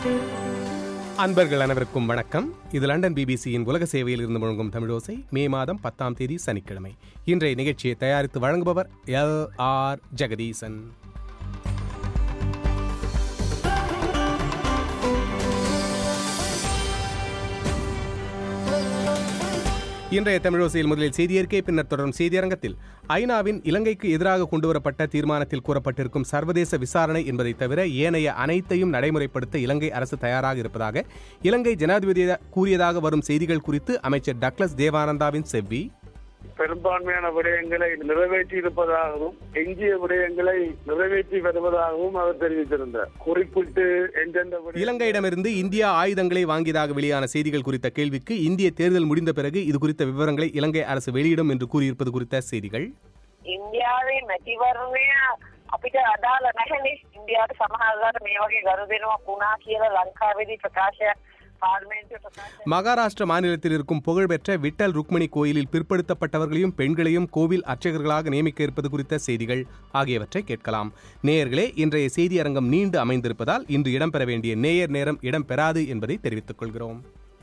அன்பர்கள் அனைவருக்கும் வணக்கம். இது லண்டன் பிபிசியின் உலக சேவையில் இருந்து முழங்கும் தமிழோசை. மே மாதம் 10ஆம் தேதி சனிக்கிழமை. இன்றைய நிகழ்ச்சியை தயாரித்து வழங்குபவர் LR ஜெகதீசன். இன்றைய தமிழோசையில் முதலில் செய்தியறிக்கை, பின்னர் தொடரும் செய்தியரங்கத்தில் ஐநாவின் இலங்கைக்கு எதிராக கொண்டுவரப்பட்ட தீர்மானத்தில் கூறப்பட்டிருக்கும் சர்வதேச விசாரணை என்பதை தவிர ஏனைய அனைத்தையும் நடைமுறைப்படுத்த இலங்கை அரசு தயாராக இருப்பதாக இலங்கை ஜனாதிபதி கூறியதாக வரும் செய்திகள் குறித்து அமைச்சர் டக்ளஸ் தேவானந்தாவின் செவ்வி. பெரும்பான்மையான விடயங்களை நிறைவேற்றி இருப்பதாகவும் எஞ்சிய விடயங்களை நிறைவேற்றி வருவதாகவும் அவர் தெரிவித்திருந்தார். குறிப்பிட்டு இலங்கையிடமிருந்து இந்தியா ஆயுதங்களை வாங்கியதாக வெளியான செய்திகள் குறித்த கேள்விக்கு இந்திய தேர்தல் முடிந்த பிறகு இது குறித்த விவரங்களை இலங்கை அரசு வெளியிடும் என்று கூறியிருப்பது குறித்த செய்திகள். இந்தியாவின் மத்திவர்ணය අපිට අදාළ නැහැනේ. ඉන්දියාවට සමහරවිට මේ වගේ ගනුදෙනුවක් වුණා කියලා ලංකාවේදී ප්‍රකාශයක් மகாராஷ்டிர மாநிலத்தில் இருக்கும் புகழ்பெற்ற விட்டல் ருக்மணி கோயிலில் பிற்படுத்தப்பட்டவர்களையும் பெண்களையும் கோவில் அர்ச்சகர்களாக நியமிக்க இருப்பது குறித்த செய்திகள் ஆகியவற்றை கேட்கலாம். நேயர்களே, இன்றைய செய்தி அரங்கம் நீண்டு அமைந்திருப்பதால் இன்று இடம்பெற வேண்டிய நேயர் நேரம் இடம்பெறாது என்பதை தெரிவித்துக் கொள்கிறோம்.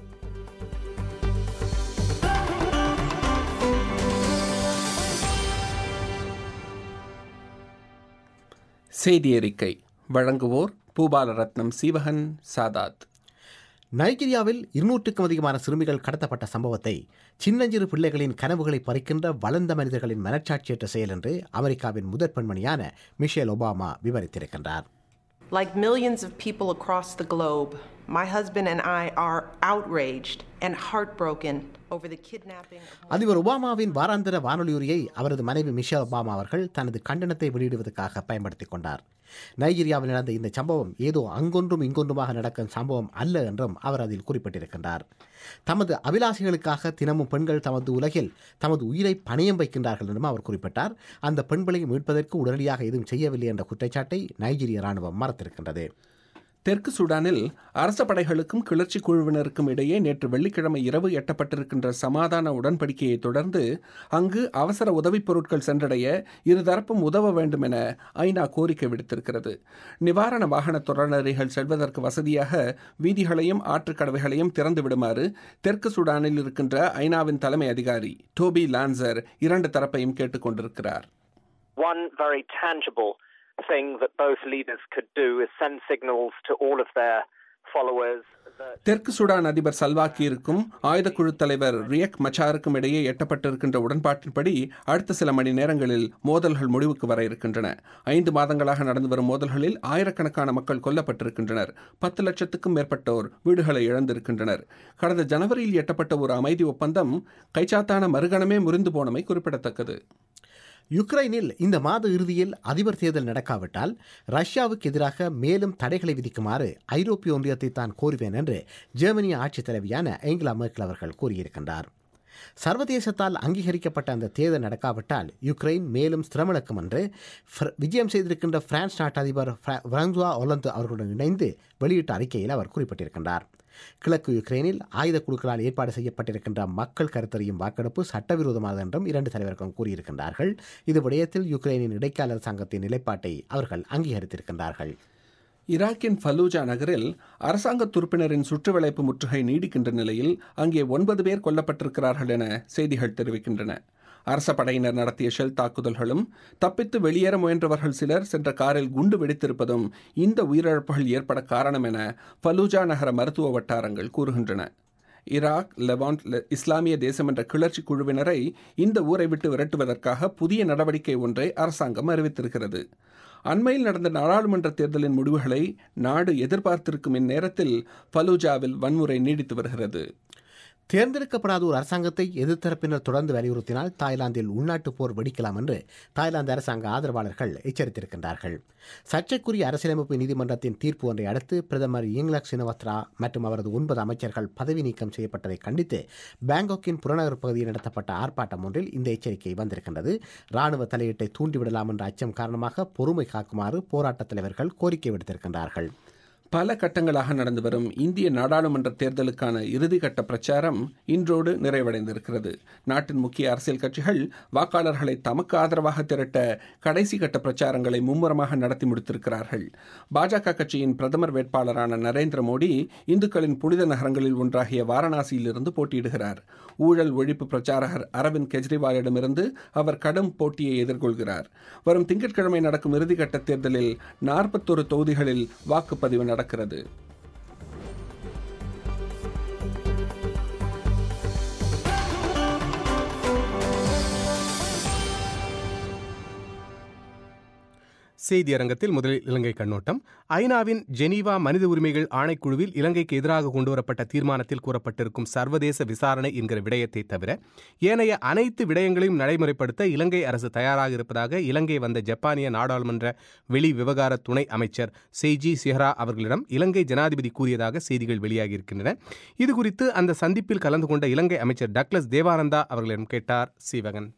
செய்தி அறிக்கை வழங்குவோர் பூபாலரத்னம் சீவகன் சாதாத். நைஜீரியாவில் 200க்கும் அதிகமான சிறுமிகள் கடத்தப்பட்ட சம்பவத்தை சின்னஞ்சிறு பிள்ளைகளின் கனவுகளை பறிக்கின்ற வளர்ந்த மனிதர்களின் மனச்சாட்சியற்ற செயல் என்று அமெரிக்காவின் முதற் பெண்மணியான மிஷேல் ஒபாமா விவரித்திருக்கின்றார். Like millions of people across the globe, my husband and I are outraged and heartbroken over the kidnapping. அதிபர் ஒபாமாவின் வாராந்திர வானொலி உரையை அவரது மனைவி மிஷேல் ஒபாமா அவர்கள் தனது கண்டனத்தை வெளியிடுவதற்காக பயன்படுத்திக் கொண்டார். நைஜீரியாவில் நடந்த இந்த சம்பவம் ஏதோ அங்கொன்றும் இங்கொன்றுமாக நடக்கும் சம்பவம் அல்ல என்றும் அவர் அதில் குறிப்பிட்டிருக்கின்றார். தமது அபிலாஷைகளுக்காக தினமும் பெண்கள் தமது உலகில் தமது உயிரை பணயம் வைக்கின்றார்கள் என்றும் அவர் குறிப்பிட்டார். அந்த பெண்களை மீட்பதற்கு உடனடியாக எதுவும் செய்யவில்லை என்ற குற்றச்சாட்டை நைஜீரிய ராணுவம் மறுத்திருக்கின்றது. தெற்கு சூடானில் அரச படைகளுக்கும் கிளர்ச்சி குழுவினருக்கும் இடையே நேற்று வெள்ளிக்கிழமை இரவு எட்டப்பட்டிருக்கின்ற சமாதான உடன்படிக்கையை தொடர்ந்து அங்கு அவசர உதவிப் பொருட்கள் சென்றடைய இருதரப்பும் உதவ வேண்டும் என ஐநா கோரிக்கை விடுத்திருக்கிறது. நிவாரண வாகன தொடர்நெறிகள் செல்வதற்கு வசதியாக வீதிகளையும் ஆற்றுக்கடவைகளையும் திறந்து விடுமாறு தெற்கு சூடானில் இருக்கின்ற ஐநாவின் தலைமை அதிகாரி டோபி லான்சர் இரண்டு தரப்பையும் கேட்டுக் கொண்டிருக்கிறார். One very tangible thing that both leaders could do is send signals to all of their followers. தெற்கு சூடான் அதிபர் சல்வாக்கியிருக்கும் ஆயுதக்குழு தலைவர் ரியக் மச்சாருக்கும் இடையே எட்டப்பட்டிருக்கின்ற உடன்பாட்டின்படி அடுத்த சில மணி நேரங்களில் மோதல்கள் முடிவுக்கு வர இருக்கின்றன. 5 மாதங்களாக நடந்து வரும் மோதல்களில் ஆயிரக்கணக்கான மக்கள் கொல்லப்பட்டிருக்கின்றனர். 10 லட்சத்துக்கும் மேற்பட்டோர் வீடுகளை இழந்திருக்கின்றனர். கடந்த ஜனவரியில் எட்டப்பட்ட ஒரு அமைதி ஒப்பந்தம் கைச்சாத்தான மறுகணமே முறிந்து போனமை குறிப்பிடத்தக்கது. யுக்ரைனில் இந்த மாத இறுதியில் அதிபர் தேர்தல் நடக்காவிட்டால் ரஷ்யாவுக்கு எதிராக மேலும் தடைகளை விதிக்குமாறு ஐரோப்பிய ஒன்றியத்தை தான் கோருவேன் என்று ஜெர்மனிய ஆட்சித் தலைவியான ஏங்கலா மெர்க்கல் அவர்கள் கூறியிருக்கின்றார். சர்வதேசத்தால் அங்கீகரிக்கப்பட்ட அந்த தேர்தல் நடக்காவிட்டால் யுக்ரைன் மேலும் சிரமளக்கும் என்று விஜயம் செய்திருக்கின்ற பிரான்ஸ் நாட்டு அதிபர் பிரான்சுவா ஒலந்து அவர்களுடன் இணைந்து வெளியிட்ட அறிக்கையில் அவர் குறிப்பிட்டிருக்கின்றார். கிழக்கு யுக்ரைனில் ஆயுத குழுக்களால் ஏற்பாடு செய்யப்பட்டிருக்கின்ற மக்கள் கருத்தறியும் வாக்கெடுப்பு சட்டவிரோதமானது என்றும் 2 தலைவர்களும் கூறியிருக்கின்றார்கள். இது விடயத்தில் யுக்ரைனின் இடைக்கால அரசாங்கத்தின் நிலைப்பாட்டை அவர்கள் அங்கீகரித்திருக்கின்றார்கள். ஈராக்கின் ஃபலூஜா நகரில் அரசாங்க துருப்பினரின் சுற்றுவளைப்பு முற்றுகை நீடிக்கின்ற நிலையில் அங்கே 9 பேர் கொல்லப்பட்டிருக்கிறார்கள் என செய்திகள் தெரிவிக்கின்றன. அரச படையினர் நடத்திய ஷெல் தாக்குதல்களும் தப்பித்து வெளியேற முயன்றவர்கள் சிலர் சென்ற காரில் குண்டு வெடித்திருப்பதும் இந்த உயிரிழப்புகள் ஏற்பட காரணம் என ஃபலூஜா நகர மருத்துவ வட்டாரங்கள் கூறுகின்றன. ஈராக், லெவாண்ட், இஸ்லாமிய தேசம் என்ற கிளர்ச்சி குழுவினரை இந்த ஊரை விட்டு விரட்டுவதற்காக புதிய நடவடிக்கை ஒன்றை அரசாங்கம் அறிவித்திருக்கிறது. அண்மையில் நடந்த நாடாளுமன்ற தேர்தலின் முடிவுகளை நாடு எதிர்பார்த்திருக்கும் இந்நேரத்தில் ஃபலூஜாவில் வன்முறை நீடித்து வருகிறது. தேர்ந்தெடுக்கப்படாத ஒரு அரசாங்கத்தை எதிர்த்தரப்பினர் தொடர்ந்து வலியுறுத்தினால் தாய்லாந்தில் உள்நாட்டு போர் வெடிக்கலாம் என்று தாய்லாந்து அரசாங்க ஆதரவாளர்கள் எச்சரித்திருக்கின்றார்கள். சர்ச்சைக்குரிய அரசியலமைப்பு நீதிமன்றத்தின் தீர்ப்பு ஒன்றை அடுத்து பிரதமர் யிங்லக் சினவத்ரா மற்றும் அவரது 9 அமைச்சர்கள் பதவி நீக்கம் செய்யப்பட்டதை கண்டித்து பாங்காக்கின் புறநகர் பகுதியில் நடத்தப்பட்ட ஆர்ப்பாட்டம் ஒன்றில் இந்த எச்சரிக்கை வந்திருக்கின்றது. ராணுவ தலையீட்டை தூண்டிவிடலாம் என்ற அச்சம் காரணமாக பொறுமை காக்குமாறு போராட்டத் தலைவர்கள் கோரிக்கை விடுத்திருக்கின்றார்கள். பல கட்டங்களாக நடந்து வரும் இந்திய நாடாளுமன்ற தேர்தலுக்கான இறுதிக்கட்ட பிரச்சாரம் இன்றோடு நிறைவடைந்திருக்கிறது. நாட்டின் முக்கிய அரசியல் கட்சிகள் வாக்காளர்களை தமக்கு ஆதரவாக திரட்ட கடைசி கட்ட பிரச்சாரங்களை மும்முரமாக நடத்தி முடித்திருக்கிறார்கள். பாஜக கட்சியின் பிரதமர் வேட்பாளரான நரேந்திர மோடி இந்துக்களின் புனித நகரங்களில் ஒன்றாகிய வாரணாசியிலிருந்து போட்டியிடுகிறார். ஊழல் ஒழிப்பு பிரச்சாரகர் அரவிந்த் கெஜ்ரிவாலிடமிருந்து அவர் கடும் போட்டியை எதிர்கொள்கிறார். வரும் திங்கட்கிழமை நடக்கும் இறுதிக்கட்ட தேர்தலில் 41 தொகுதிகளில் வாக்குப்பதிவு நடக்கிறது. செய்தி அரங்கத்தில் முதலில் இலங்கை கண்ணோட்டம். ஐநாவின் ஜெனீவா மனித உரிமைகள் ஆணைக்குழுவில் இலங்கைக்கு எதிராக கொண்டுவரப்பட்ட தீர்மானத்தில் கூறப்பட்டிருக்கும் சர்வதேச விசாரணை என்கிற விடயத்தை தவிர ஏனைய அனைத்து விடயங்களையும் நடைமுறைப்படுத்த இலங்கை அரசு தயாராக இருப்பதாக இலங்கை வந்த ஜப்பானிய நாடாளுமன்ற வெளி விவகார துணை அமைச்சர் செய்ஜி சிஹரா அவர்களிடம் இலங்கை ஜனாதிபதி கூறியதாக செய்திகள் வெளியாகியிருக்கின்றன. இதுகுறித்து அந்த சந்திப்பில் கலந்து கொண்ட இலங்கை அமைச்சர் டக்ளஸ் தேவானந்தா அவர்களிடம் கேட்டார் சீவகன்.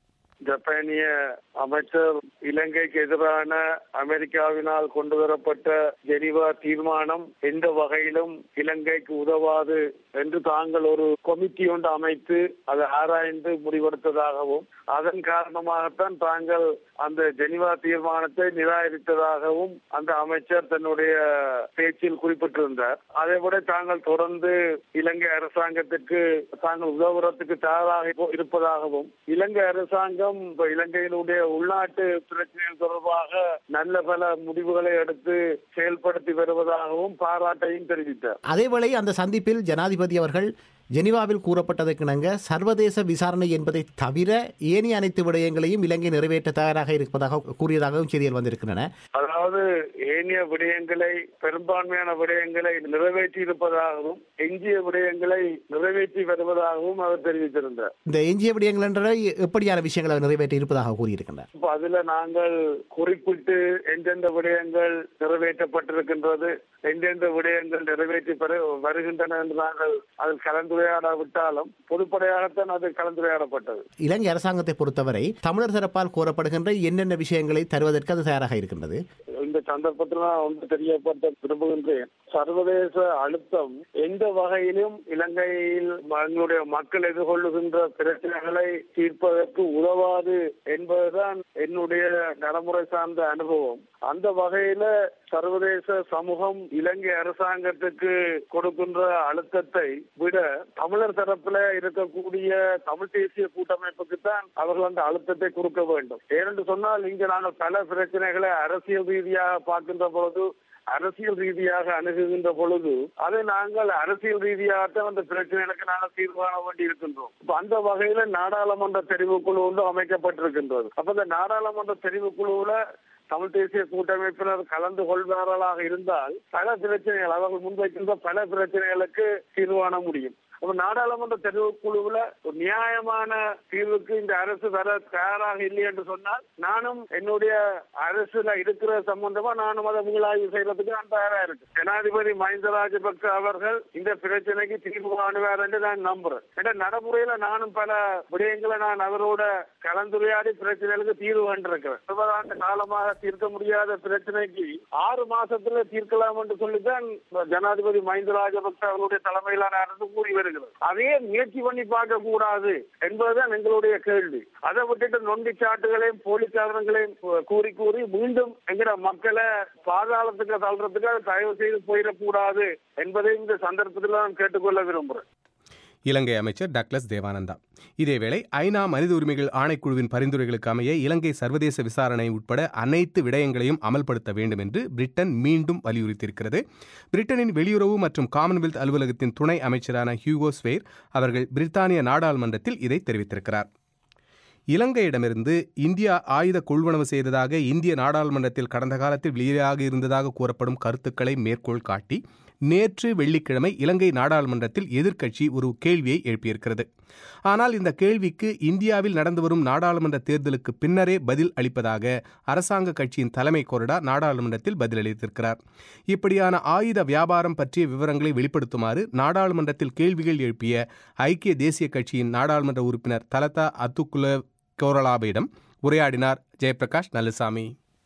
ஜப்பானிய அமைச்சர் இலங்கைக்கு எதிரான அமெரிக்காவினால் கொண்டுவரப்பட்ட ஜெனீவா தீர்மானம் எந்த வகையிலும் இலங்கைக்கு உதவாது என்று தாங்கள் ஒரு கமிட்டி ஒன்று அமைத்து அதை ஆராய்ந்து முடிவெடுத்ததாகவும் அதன் காரணமாகத்தான் தாங்கள் அந்த ஜெனீவா தீர்மானத்தை நிராகரித்ததாகவும் அந்த அமைச்சர் தன்னுடைய பேச்சில் குறிப்பிட்டிருந்தார். அதேபோல தாங்கள் தொடர்ந்து இலங்கை அரசாங்கத்திற்கு தாங்கள் உதவுறதுக்கு தயாராக இருப்பதாகவும் இலங்கை அரசாங்கம் இலங்கையினுடைய உள்நாட்டு பிரச்சனைகள் தொடர்பாக நல்ல பல முடிவுகளை எடுத்து செயல்படுத்தி வருவதாகவும் பாராட்டையும் தெரிவித்தார். அதேவேளை அந்த சந்திப்பில் ஜனாதிபதி அவர்கள் ஜெனீவாவில் கூறப்பட்டதற்கிணங்க சர்வதேச விசாரணை என்பதை தவிர ஏனைய அனைத்து விடயங்களையும் இலங்கை நிறைவேற்ற தயாராக இருப்பதாக கூறியதாகவும் செய்திகள் வந்திருக்கின்றன. அதாவது ஏனைய விடயங்களை பெரும்பான்மையான விடயங்களை நிறைவேற்றி இருப்பதாகவும் எஞ்சிய விடயங்களை நிறைவேற்றி வருவதாகவும் அவர் தெரிவித்திருந்தார். இந்த எஞ்சிய விடயங்கள் என்ற எப்படியான விஷயங்களை நிறைவேற்றி இருப்பதாக கூறியிருக்கின்றனர். அதுல நாங்கள் குறிப்பிட்டு எந்தெந்த விடயங்கள் நிறைவேற்றப்பட்டிருக்கின்றது, எந்தெந்த விடயங்கள் நிறைவேற்றி வருகின்றன என்று நாங்கள் அதில் கலந்துரையாடாவிட்டாலும் பொதுப்படையாகத்தான் அது கலந்துரையாடப்பட்டது. இலங்கை அரசாங்கத்தை பொறுத்தவரை தமிழர் தரப்பால் கோரப்படுகின்ற என்னென்ன விஷயங்களை தருவதற்கு அது தயாராக இருக்கின்றது. இந்த சந்தர்ப்பத்தில் நான் ஒன்று தெரியப்படுத்த விரும்புகின்றேன். சர்வதேச அழுத்தம் எந்த வகையிலும் இலங்கையில் எங்களுடைய மக்கள் எதிர்கொள்ளுகின்ற பிரச்சனைகளை தீர்ப்பதற்கு உதவாது என்பதுதான் என்னுடைய நடைமுறை சார்ந்த அனுபவம். அந்த வகையில சர்வதேச சமூகம் இலங்கை அரசாங்கத்துக்கு கொடுக்கின்ற அழுத்தத்தை விட தமிழர் தரப்புல இருக்கக்கூடிய தமிழ் தேசிய கூட்டமைப்புக்கு தான் அவர்கள் அந்த அழுத்தத்தை கொடுக்க வேண்டும். ஏனென்று சொன்னால் இங்கு நாங்கள் பல பிரச்சனைகளை அரசியல் ரீதியாக பார்க்கின்ற பொழுது, அரசியல் ரீதியாக அணுகுகின்ற பொழுது அதை நாங்கள் அரசியல் ரீதியாகத்தான் அந்த பிரச்சனைகளுக்கு நாங்கள் தீர்வு காண வேண்டி இருக்கின்றோம். அந்த வகையில நாடாளுமன்ற தெரிவுக்குழு ஒன்று அமைக்கப்பட்டிருக்கின்றது. அப்ப இந்த நாடாளுமன்ற தெரிவுக்குழுவுல தமிழ் தேசிய கூட்டமைப்பினர் கலந்து கொள்வார்களாக இருந்தால் பல பிரச்சனைகள் அவர்கள் முன்வைக்கின்ற பல பிரச்சனைகளுக்கு தீர்வு காண முடியும். அப்ப நாடாளுமன்ற தெரிவுக்குழுவுல ஒரு நியாயமான தீர்வுக்கு இந்த அரசு வர தயாராக இல்லை என்று சொன்னால் நானும் என்னுடைய அரசுல இருக்கிற சம்பந்தமா நானும் அதை மீளாய்வு செய்யறதுக்கு நான் தயாரா இருக்கு. ஜனாதிபதி மஹிந்த ராஜபக்ச அவர்கள் இந்த பிரச்சனைக்கு தீர்வு காணுவார் என்று நான் நம்புறேன். என்ற நடைமுறையில நானும் பல விடயங்களை நான் அவரோட கலந்துரையாடி பிரச்சனைகளுக்கு தீர்வு கண்டிருக்கிறேன். 20 ஆண்டு காலமாக தீர்க்க முடியாத பிரச்சனைக்கு 6 மாசத்துல தீர்க்கலாம் என்று சொல்லித்தான் ஜனாதிபதி மஹிந்த ராஜபக்ச அவர்களுடைய தலைமையிலான அரசு கூறி வருகிறது. அதையே முயற்சி பண்ணி பார்க்க கூடாது என்பதுதான் எங்களுடைய கேள்வி. அதை விட்டுட்டு நொண்டி சாட்டுகளையும் போலி சாதனங்களையும் கூறி கூறி மீண்டும் எங்கிற மக்களை பாதாளத்துக்கு தள்ளுறதுக்கு தயவு செய்து போயிடக்கூடாது என்பதை இந்த சந்தர்ப்பத்தில் நான் கேட்டுக்கொள்ள விரும்புகிறேன். இலங்கை அமைச்சர் டக்ளஸ் தேவானந்தா. இதேவேளை ஐநா மனித உரிமைகள் ஆணைக்குழுவின் பரிந்துரைகளுக்கு அமைய இலங்கை சர்வதேச விசாரணை உட்பட அனைத்து விடயங்களையும் அமல்படுத்த வேண்டும் என்று பிரிட்டன் மீண்டும் வலியுறுத்தியிருக்கிறது. பிரிட்டனின் வெளியுறவு மற்றும் காமன்வெல்த் அலுவலகத்தின் துணை அமைச்சரான ஹியூகோ ஸ்வேர் அவர்கள் பிரித்தானிய நாடாளுமன்றத்தில் இதை தெரிவித்திருக்கிறார். இலங்கையிடமிருந்து இந்தியா ஆயுத கொள்வனவு செய்ததாக இந்திய நாடாளுமன்றத்தில் கடந்த காலத்தில் வெளியாக இருந்ததாக கூறப்படும் கருத்துக்களை மேற்கோள் காட்டி நேற்று வெள்ளிக்கிழமை இலங்கை நாடாளுமன்றத்தில் எதிர்க்கட்சி ஒரு கேள்வியை எழுப்பியிருக்கிறது. ஆனால் இந்த கேள்விக்கு இந்தியாவில் நடந்து வரும் நாடாளுமன்ற தேர்தலுக்கு பின்னரே பதில் அளிப்பதாக அரசாங்க கட்சியின் தலைமை கொறடா நாடாளுமன்றத்தில் பதிலளித்திருக்கிறார். இப்படியான ஆயுத வியாபாரம் பற்றிய விவரங்களை வெளிப்படுத்துமாறு நாடாளுமன்றத்தில் கேள்விகள் எழுப்பிய ஐக்கிய தேசிய கட்சியின் நாடாளுமன்ற உறுப்பினர் தலதா அத்துக்குல கோரலாபிடம் உரையாடினார் ஜெயபிரகாஷ் நல்லசாமி.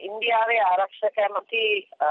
ඉන්දියාවේ ආරක්ෂක ඇමති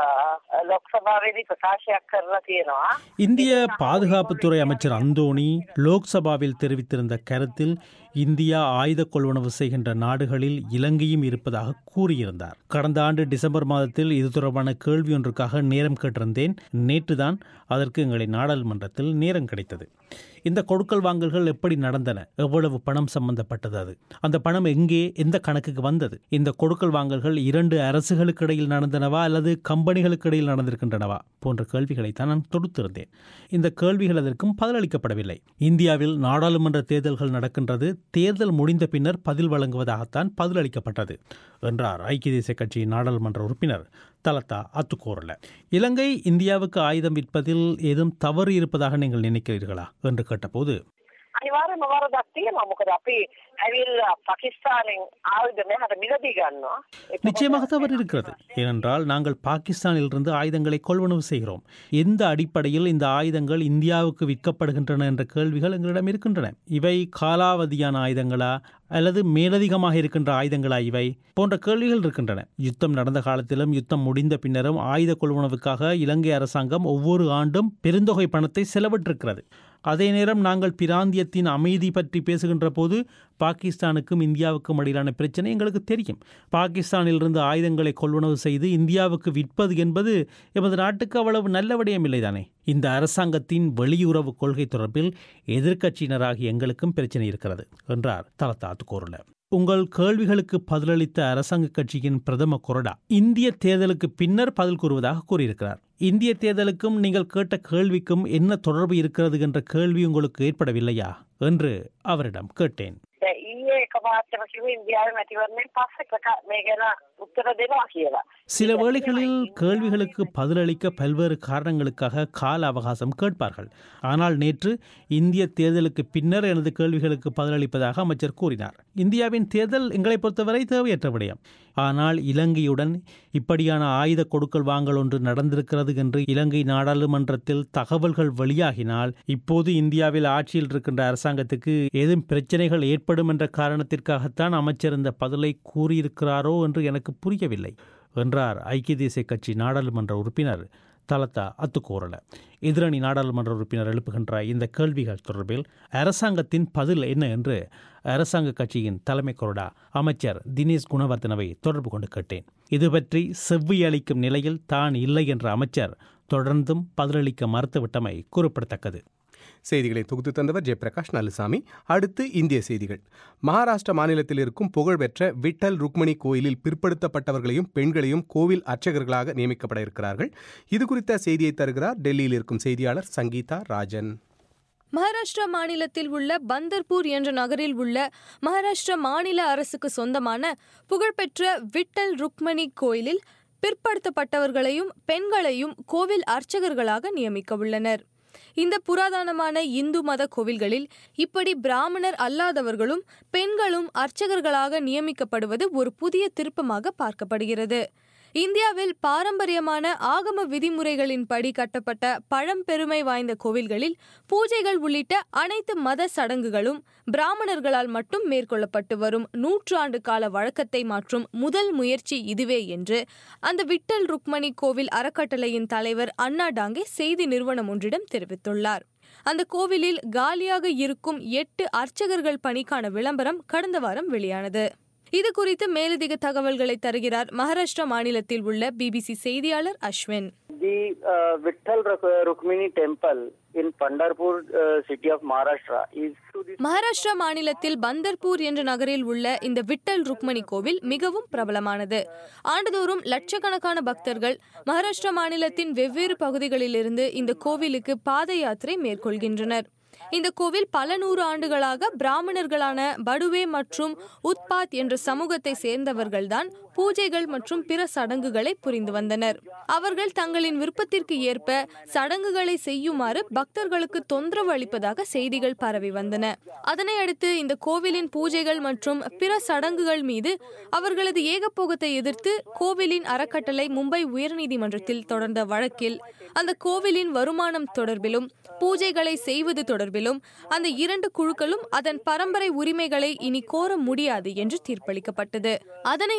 ලෝකසභාවේදී ප්‍රකාශයක් කරලා තියෙනවා. இந்திய பாதுகாப்புத்துறை அமைச்சர் அந்தோணி லோக்சபாவில் தெரிவித்திருந்த கருத்தில் இந்தியா ஆயுத கொள்வனவு செய்கின்ற நாடுகளில் இலங்கையும் இருப்பதாக கூறியிருந்தார். கடந்த ஆண்டு டிசம்பர் மாதத்தில் இது தொடர்பான கேள்வி ஒன்றுக்காக நேரம் கேட்டிருந்தேன். நேற்றுதான் அதற்கு எங்களை நாடாளுமன்றத்தில் நேரம் கிடைத்தது. இந்த கொடுக்கல் வாங்கல்கள் எப்படி நடந்தன, எவ்வளவு பணம் சம்பந்தப்பட்டது, அது அந்த பணம் எங்கே, எந்த கணக்குக்கு வந்தது, இந்த கொடுக்கல் வாங்கல்கள் 2 அரசுகளுக்கு இடையில் நடந்தனவா அல்லது கம்பெனிகளுக்கு இடையில் நடந்திருக்கின்றனவா போன்ற கேள்விகளைத்தான் நான் தொடுத்திருந்தேன். இந்த கேள்விகள் அதற்கும் பதிலளிக்கப்படவில்லை. இந்தியாவில் நாடாளுமன்ற தேர்தல்கள் நடக்கின்றது, தேர்தல் முடிந்த பின்னர் பதில் வழங்குவதாகத்தான் பதிலளிக்கப்பட்டது என்றார் ஐக்கிய தேசிய கட்சியின் நாடாளுமன்ற உறுப்பினர் தலத்தா அத்துக்கோரல. இலங்கை இந்தியாவுக்கு ஆயுதம் விற்பதில் ஏதும் தவறு இருப்பதாக நீங்கள் நினைக்கிறீர்களா என்று கேட்டபோது, අනිවාර්යයෙන්ම වරදක් තියෙනවා. මොකද අපි ඇවිල්ලා පාකිස්තානෙන් ආයුධ මෙහාට මිලදී ගන්නවා. நிச்சயமாக தவறு இருக்கிறது. ஏனென்றால் நாங்கள் பாகிஸ்தானிலிருந்து ஆயுதங்களை கொள்வனவு செய்கிறோம். எந்த அடிப்படையில் இந்த ஆயுதங்கள் இந்தியாவுக்கு விற்கப்படுகின்றன என்ற கேள்விகள் எங்களிடம் இருக்கின்றன. இவை காலாவதியான ஆயுதங்களா அல்லது மேலதிகமாக இருக்கின்ற ஆயுதங்களா இவை போன்ற கேள்விகள் இருக்கின்றன. யுத்தம் நடந்த காலத்திலும் யுத்தம் முடிந்த பின்னரும் ஆயுத கொள்வனவுக்காக இலங்கை அரசாங்கம் ஒவ்வொரு ஆண்டும் பெருந்தொகை பணத்தை செலவிட்டிருக்கிறது. அதே நேரம் நாங்கள் பிராந்தியத்தின் அமைதி பற்றி பேசுகின்ற போது பாகிஸ்தானுக்கும் இந்தியாவுக்கும் இடையிலான பிரச்சனை எங்களுக்கு தெரியும். பாகிஸ்தானிலிருந்து ஆயுதங்களை கொள்வனவு செய்து இந்தியாவுக்கு விற்பது என்பது எமது நாட்டுக்கு அவ்வளவு நல்ல விடயம் இல்லைதானே. இந்த அரசாங்கத்தின் வெளியுறவு கொள்கை தொடர்பில் எதிர்க்கட்சியினராகிய எங்களுக்கும் பிரச்சனை இருக்கிறது என்றார் தலத்தா அத்துக்கோரல. உங்கள் கேள்விகளுக்கு பதிலளித்த அரசாங்க கட்சியின் பிரதம கொறடா இந்திய தேர்தலுக்கு பின்னர் பதில் கூறுவதாக கூறியிருக்கிறார். இந்திய தேர்தலுக்கும் நீங்கள் கேட்ட கேள்விக்கும் என்ன தொடர்பு இருக்கிறது என்ற கேள்வி உங்களுக்கு ஏற்படவில்லையா என்று அவரிடம் கேட்டேன். ඊයේ එකපාරටම කිව්වේ ඉන්දියාවේ මැතිවරණයෙන් පස්සේ මේ ගැන උත්තර දෙනවා කියලා. சில வேளைகளில் கேள்விகளுக்கு பதிலளிக்க பல்வேறு காரணங்களுக்காக கால அவகாசம் கேட்பார்கள். ஆனால் நேற்று இந்திய தேர்தலுக்கு பின்னர் எனது கேள்விகளுக்கு பதிலளிப்பதாக அமைச்சர் கூறினார். இந்தியாவின் தேர்தல் எங்களை பொறுத்தவரை தேவையற்ற விடயம். ஆனால் இலங்கையுடன் இப்படியான ஆயுத கொடுக்கல் வாங்கல் ஒன்று நடந்திருக்கிறது என்று இலங்கை நாடாளுமன்றத்தில் தகவல்கள் வெளியாகினால் இப்போது இந்தியாவில் ஆட்சியில் இருக்கின்ற அரசாங்கத்துக்கு ஏதும் பிரச்சனைகள் ஏற்படும் என்ற காரணத்திற்காகத்தான் அமைச்சர் இந்த பதிலை கூறியிருக்கிறாரோ என்று எனக்கு புரியவில்லை என்றார் ஐக்கிய தேசிய கட்சி நாடாளுமன்ற உறுப்பினர் தலத்தா அத்துக்கோரல. எதிரணி நாடாளுமன்ற உறுப்பினர் எழுப்புகின்ற இந்த கேள்விகள் தொடர்பில் அரசாங்கத்தின் பதில் என்ன என்று அரசாங்க கட்சியின் தலைமை கொறடா அமைச்சர் தினேஷ் குணவர்தனவை தொடர்பு கொண்டு கேட்டேன். இது பற்றி செவ்வியளிக்கும் நிலையில் தான் இல்லை என்ற அமைச்சர் தொடர்ந்தும் பதிலளிக்க மறுத்துவிட்டமை குறிப்பிடத்தக்கது. செய்திகளை தொகுத்து தந்தவர் ஜெயபிரகாஷ் நல்லுசாமி. அடுத்து இந்திய செய்திகள். மகாராஷ்டிரா மாநிலத்தில் இருக்கும் புகழ்பெற்ற விட்டல் ருக்மணி கோயிலில் பிற்படுத்தப்பட்டவர்களையும் பெண்களையும் கோவில் அர்ச்சகர்களாக நியமிக்கப்பட இருக்கிறார்கள். இது குறித்த செய்தியை தருகிறார் டெல்லியில் இருக்கும் செய்தியாளர் சங்கீதா ராஜன். மகாராஷ்டிரா மாநிலத்தில் உள்ள பந்தர்பூர் என்ற நகரில் உள்ள மகாராஷ்டிரா மாநில அரசுக்கு சொந்தமான புகழ்பெற்ற விட்டல் ருக்மணி கோயிலில் பிற்படுத்தப்பட்டவர்களையும் பெண்களையும் கோவில் அர்ச்சகர்களாக நியமிக்க உள்ளனர். இந்த புராதனமான இந்து மத கோவில்களில் இப்படி பிராமணர் அல்லாதவர்களும் பெண்களும் அர்ச்சகர்களாக நியமிக்கப்படுவது ஒரு புதிய திருப்பமாக பார்க்கப்படுகிறது. இந்தியாவில் பாரம்பரியமான ஆகம விதிமுறைகளின்படி கட்டப்பட்ட பழம்பெருமை வாய்ந்த கோவில்களில் பூஜைகள் உள்ளிட்ட அனைத்து மத சடங்குகளும் பிராமணர்களால் மட்டும் மேற்கொள்ளப்பட்டு வரும் 100 ஆண்டு கால வழக்கத்தை மாற்றும் முதல் முயற்சி இதுவே என்று அந்த விட்டல் ருக்மணி கோவில் அறக்கட்டளையின் தலைவர் அண்ணா டாங்கே செய்தி நிறுவனம் ஒன்றிடம் தெரிவித்துள்ளார். அந்த கோவிலில் காலியாக இருக்கும் 8 அர்ச்சகர்கள் பணிக்கான விளம்பரம் கடந்த வாரம் வெளியானது. இது குறித்து மேலதிக தகவல்களை தருகிறார் மகாராஷ்டிரா மாநிலத்தில் உள்ள பிபிசி செய்தியாளர் Ashwin. The Vitthal Rukmini temple in Pandharpur city of Maharashtra is Maharashtra மாநிலத்தில் பந்தர்பூர் என்ற நகரில் உள்ள இந்த விட்டல் ருக்மணி கோவில் மிகவும் பிரபலமானது. ஆண்டுதோறும் லட்சக்கணக்கான பக்தர்கள் மகாராஷ்டிரா மாநிலத்தின் வெவ்வேறு பகுதிகளிலிருந்து இந்த கோவிலுக்கு பாத யாத்திரை மேற்கொள்கின்றனர். இந்த கோவில் பல 100 ஆண்டுகளாக பிராமணர்களான படுவே மற்றும் உத்பாத் என்ற சமூகத்தை சேர்ந்தவர்கள்தான் பூஜைகள் மற்றும் பிற சடங்குகளை புரிந்து வந்தனர். அவர்கள் தங்களின் விருப்பத்திற்கு ஏற்ப சடங்குகளை செய்யுமாறு பக்தர்களுக்கு தொந்தரவு அளிப்பதாக செய்திகள் பரவி வந்தன. அதனை அடுத்து இந்த கோவிலின் பூஜைகள் மற்றும் பிற சடங்குகள் மீது அவர்களது ஏகபோகத்தை எதிர்த்து கோவிலின் அறக்கட்டளை மும்பை உயர்நீதிமன்றத்தில் தொடர்ந்த வழக்கில் அந்த கோவிலின் வருமானம் தொடர்பிலும் பூஜைகளை செய்வது தொடர்பிலும் அந்த 2 குழுக்களும் அதன் பரம்பரை உரிமைகளை இனி கோர முடியாது என்று தீர்ப்பளிக்கப்பட்டது. அதனை எதிர்த்து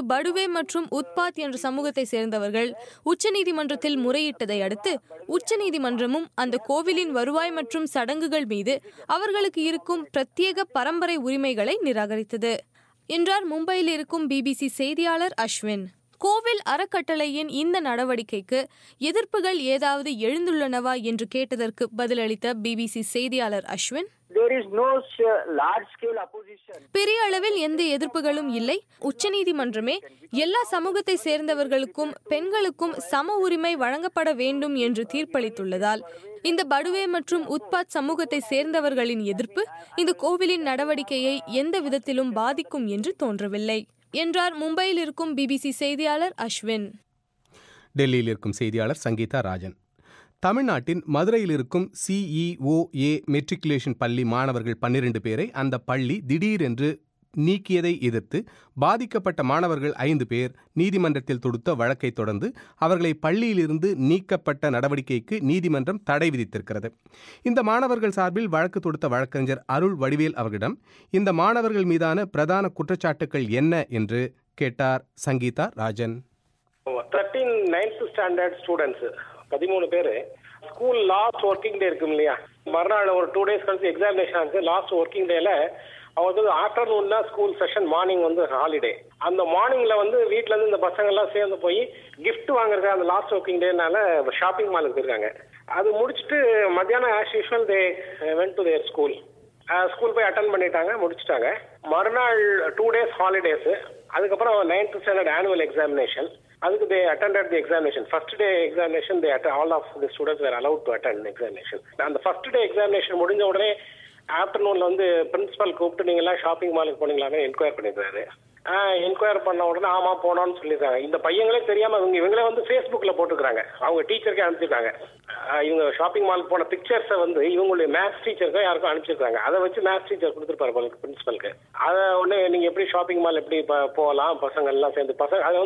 படுவே மற்றும் உத்பாத் என்ற சமூகத்தை சேர்ந்தவர்கள் உச்சநீதிமன்றத்தில் முறையிட்டதை அடுத்து உச்சநீதிமன்றமும் அந்த கோவிலின் வருவாய் மற்றும் சடங்குகள் மீது அவர்களுக்கு இருக்கும் பிரத்யேக பரம்பரை உரிமைகளை நிராகரித்தது என்றார் மும்பையில் இருக்கும் பிபிசி செய்தியாளர் அஸ்வின். கோவில் அறக்கட்டளையின் இந்த நடவடிக்கைக்கு எதிர்ப்புகள் ஏதாவது எழுந்துள்ளனவா என்று கேட்டதற்கு பதிலளித்த பிபிசி செய்தியாளர் அஸ்வின், பெரிய அளவில் எந்த எதிர்ப்புகளும் இல்லை. உச்சநீதிமன்றமே எல்லா சமூகத்தை சேர்ந்தவர்களுக்கும் பெண்களுக்கும் சம உரிமை வழங்கப்பட வேண்டும் என்று தீர்ப்பளித்துள்ளதால் இந்த படுவே மற்றும் உத்பாத் சமூகத்தை சேர்ந்தவர்களின் எதிர்ப்பு இந்த கோவிலின் நடவடிக்கையை எந்த விதத்திலும் பாதிக்கும் என்று தோன்றவில்லை என்றார் மும்பையில் இருக்கும் பிபிசி செய்தியாளர் அஸ்வின். டெல்லியில் இருக்கும் செய்தியாளர் சங்கீதா ராஜன். தமிழ்நாட்டின் மதுரையில் இருக்கும் CEOA மெட்ரிகுலேஷன் பள்ளி மாணவர்கள் 12 பேரை அந்த பள்ளி திடீரென்று நீக்கியதை எதிர்த்து பாதிக்கப்பட்ட மாணவர்கள் 5 பேர் நீதிமன்றத்தில் தொடுத்த வழக்கை தொடர்ந்து அவர்களை பள்ளியிலிருந்து நீக்கப்பட்ட நடவடிக்கைக்கு நீதிமன்றம் தடை விதித்திருக்கிறது. இந்த மாணவர்கள் சார்பில் வழக்கு தொடுத்த வழக்கறிஞர் அருள் வடிவேல் அவர்களிடம் இந்த மாணவர்கள் மீதான பிரதான குற்றச்சாட்டுகள் என்ன என்று கேட்டார் Sangeetha Rajan. 13 9th standard students 13 பேர் ஸ்கூல் லாஸ்ட் ஒர்க்கிங் டே இருக்கும் இல்லையா, மறுநாள் ஒரு 2 days கழிச்சு எக்ஸாமினேஷன் ஆச்சு. லாஸ்ட் ஒர்க்கிங் டேல அவங்களுக்கு ஆஃப்டர்நூன் தான் ஸ்கூல் செஷன், மார்னிங் ஹாலிடே. அந்த மார்னிங்ல வீட்டுல இருந்து இந்த பசங்க எல்லாம் சேர்ந்து போய் கிஃப்ட் வாங்குறது அந்த லாஸ்ட் ஒர்க்கிங் டேனால ஷாப்பிங் மாலுக்கு போயிருக்காங்க. அது முடிச்சுட்டு மத்தியானம் as usual they went to their school போய் அட்டன் பண்ணிட்டாங்க, முடிச்சுட்டாங்க. மறுநாள் 2 days ஹாலிடேஸ். அதுக்கப்புறம் 9th ஸ்டாண்டர்ட் ஆனுவல் எக்ஸாமினேஷன். அதுக்கு they attended the examination. First day examination all of the students were allowed to attend the examination. அந்த first day examination முடிஞ்ச உடனே ஆஃப்டர்நூன்ல principal கூப்பிட்டு நீங்க எல்லாம் ஷாப்பிங் மாலுக்கு போனீங்களான்னு என்கொயர் பண்ணிருக்காரு. என்கொயர் பண்ண உடனே ஆமா போனோம்னு சொல்லியிருக்காங்க. இந்த பையங்களே தெரியாம இவங்களே ஃபேஸ்புக்ல போட்டுருக்காங்க, அவங்க டீச்சருக்கே அனுப்பிச்சிருக்காங்க. இவங்க ஷாப்பிங் மால் போன பிக்சர்ஸை இவங்களுடைய மேத்ஸ் டீச்சருக்கும் யாருக்கும் அனுப்பிச்சிருக்காங்க. அதை வச்சு மேத்ஸ் டீச்சர் கொடுத்துருப்பாரு பிரின்சிபலுக்கு. அதை உடனே நீங்க எப்படி ஷாப்பிங் மால் எப்படி போகலாம் பசங்க எல்லாம் சேர்ந்து, பசங்க அது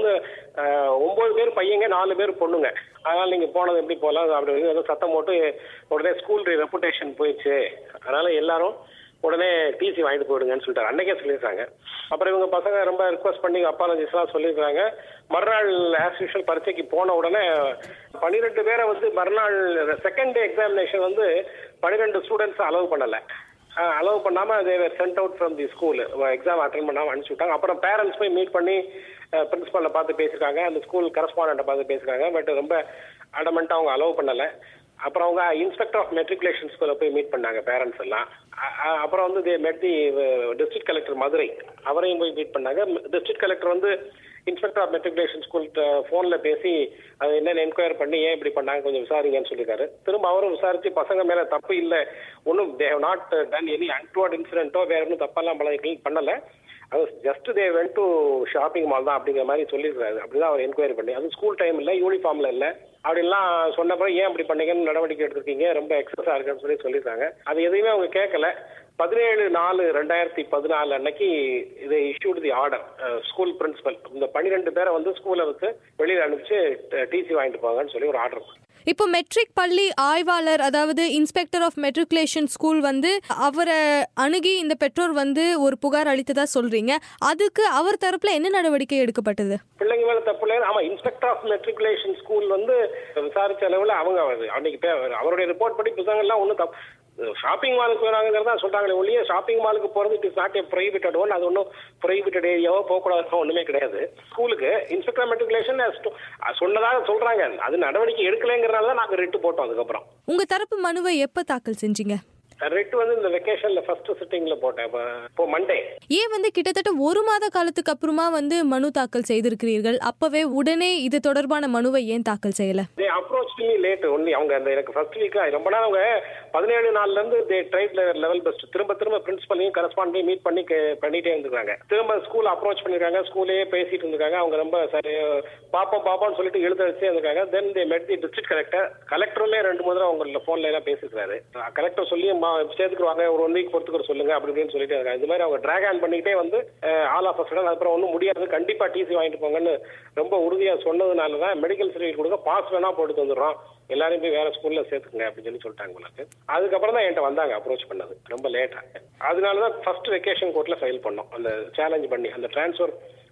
9 பேர் பையங்க 4 பேர் பொண்ணுங்க. அதனால நீங்க போனது எப்படி போகலாம் அப்படி ஏதோ சத்தம் போட்டு உடனே ஸ்கூல் ரெப்புடேஷன் போயிடுச்சு, அதனால எல்லாரும் உடனே டிசி வாங்கிட்டு போயிடுங்கன்னு சொல்லிட்டாரு. அன்னைக்கே சொல்லியிருக்காங்க. அப்புறம் இவங்க பசங்க ரொம்ப ரிக்வஸ்ட் பண்ணி அப்பாலஜிஸ் எல்லாம் சொல்லியிருக்காங்க. மறுநாள் ஆஸ் யூஷுவல் பரீட்சைக்கு போன உடனே 12 பேரை மறுநாள் second day examination 12 students allow பண்ணல. அலோவ் பண்ணாம they were sent out from the school. Exam attend பண்ணாம அனுப்பிச்சு விட்டாங்க. அப்புறம் பேரண்ட்ஸ் போய் மீட் பண்ணி பிரின்சிபலை பார்த்து பேசியிருக்காங்க, அந்த ஸ்கூல் கரஸ்பாண்டண்ட்டை பார்த்து பேசியிருக்காங்க. பட் ரொம்ப அடமெண்ட்டாக அவங்க அலோவ் பண்ணல. அப்புறம் அவங்க இன்ஸ்பெக்டர் ஆஃப் மெட்ரிகுலேஷன் ஸ்கூல்ல போய் மீட் பண்ணாங்க பேரண்ட்ஸ் எல்லாம். அப்புறம் they met the district collector Madurai, அவரையும் போய் மீட் பண்ணாங்க. District collector inspector of matriculation ஸ்கூல்கிட்ட ஃபோன்ல பேசி அது என்னென்ன என்கொயர் பண்ணி ஏன் இப்படி பண்ணாங்க கொஞ்சம் விசாரிங்கன்னு சொல்லியிருக்காரு. திரும்ப அவரும் விசாரிச்சு பசங்க மேல தப்பு இல்லை, ஒன்றும் they have not done any untoward இன்சிடென்ட்டோ வேற ஒன்றும் தப்பெல்லாம் பண்ணல, அது just they went to shopping mall தான் அப்படிங்கிற மாதிரி சொல்லியிருக்காரு. அப்படிதான் அவர் என்கொயரி பண்ணி, அது ஸ்கூல் டைம் இல்லை, யூனிஃபார்ம்ல இல்லை அப்படின்லாம் சொன்னப்பறம் ஏன் அப்படி பண்ணீங்கன்னு நடவடிக்கை எடுத்திருக்கீங்க, ரொம்ப எக்ஸஸா இருக்குன்னு சொல்லியிருக்காங்க. அது எதையுமே அவங்க கேட்கல. 17/4/2014 அன்னைக்கு இதை issued the order. School principal இந்த 12 பேரை ஸ்கூலை வெளியில அனுப்பிச்சு டிசி வாங்கிட்டு போங்கன்னு சொல்லி ஒரு ஆர்டர். இப்போ மெட்ரிக் பள்ளி ஆய்வாளர், அதாவது இன்ஸ்பெக்டர் ஆஃப் மெட்ரிகுலேஷன் ஸ்கூல் அவரை அணுகி இந்த பெற்றோர் ஒரு புகார் அளித்ததா சொல்றீங்க. அதுக்கு அவர் தரப்புல என்ன நடவடிக்கை எடுக்கப்பட்டது? பிள்ளைங்க மேல தப்பு இல்லை. ஆமா, இன்ஸ்பெக்டர் ஆஃப் மெட்ரிகுலேஷன் ஸ்கூல் விசாரிச்ச அளவுல அவங்க அன்னைக்கு அவருடைய ரிப்போர்ட் படி புத்தகம் எல்லாம் ஒன்றும் தப்பு, ஷாப்பிங் மாலுக்கு போறாங்கிறதா சொல்றாங்களே ஒழிய ஷாப்பிங் மாலுக்கு போறது it is not a privated one. அது ஒன்றும் ப்ரைவேட்டட் ஏரியாவோ போகக்கூடாது ஒண்ணுமே கிடையாது. ஸ்கூலுக்கு இன்ஸ்பெக்டர் மெட்ரிகுலேஷன் சொன்னதாக சொல்றாங்க, அது நடவடிக்கை எடுக்கலைங்கிறனால தான் நாங்கள் ரிட்டு போட்டோம். அதுக்கப்புறம் உங்க தரப்பு மனுவை எப்ப தாக்கல் செஞ்சீங்க? ரெட் இந்த வெக்கேஷன்ல ஃபர்ஸ்ட் சிட்டிங்ல போட்டேன் இப்போ மண்டே. ஏன் கிட்டத்தட்ட 1 மாத காலத்துக்கு அப்புறமா மனு தாக்கல் செய்திருக்கிறீர்கள், அப்பவே உடனே இது தொடர்பான மனுவை ஏன் தாக்கல் செய்யல? they approached me late only. அவங்க எனக்கு ஃபர்ஸ்ட் வீக் ரொம்ப நாள் அவங்க 17 நாள்ல இருந்து they tried level best திரும்ப பிரின்சிபலையும் கரஸ்பாண்டையும் மீட் பண்ணிட்டே இருந்திருக்காங்க. திரும்ப ஸ்கூல் அப்ரோச் பண்ணிருக்காங்க, ஸ்கூலே பேசிட்டு இருந்திருக்காங்க. அவங்க ரொம்ப சரி பாப்பான்னு சொல்லிட்டு எழுத வச்சே இருந்திருக்காங்க. தென் they met the district கலெக்டருமே 2-3 தடவை அவங்க போன்ல எல்லாம் பேசிருக்காரு. கலெக்டர் சொல்லி சேர்த்துக்குவாங்க, ஒரு 1 வீக் பொறுத்துக்கிற சொல்லுங்க அப்படின்னு சொல்லிட்டு இருக்காங்க. இந்த மாதிரி அவங்க டிராக் ஆன் பண்ணிக்கிட்டே ஆல் ஆஃப் சடன் அப்புறம் ஒன்றும் முடியாது, கண்டிப்பா டிசி வாங்கிட்டு போங்கன்னு ரொம்ப உறுதியா சொன்னதுனாலதான் மெடிக்கல் சர்டிஃபிகேட் கொடுக்க பாஸ் வேணா போட்டு வந்துடுறோம், எல்லாரையும் போய் வேற ஸ்கூல்ல சேர்த்துக்குங்க அப்படின்னு சொல்லிட்டாங்க உங்களுக்கு. அதுக்கப்புறம் தான் என்கிட்ட வந்தாங்க அப்ரோச் பண்ணது ரொம்ப லேட்டா. அதனாலதான் ஃபர்ஸ்ட் வெக்கேஷன் கோர்ட்ல ஃபைல் பண்ணோம், அந்த சேலஞ்ச் பண்ணி அந்த டிரான்ஸ்ஃபர்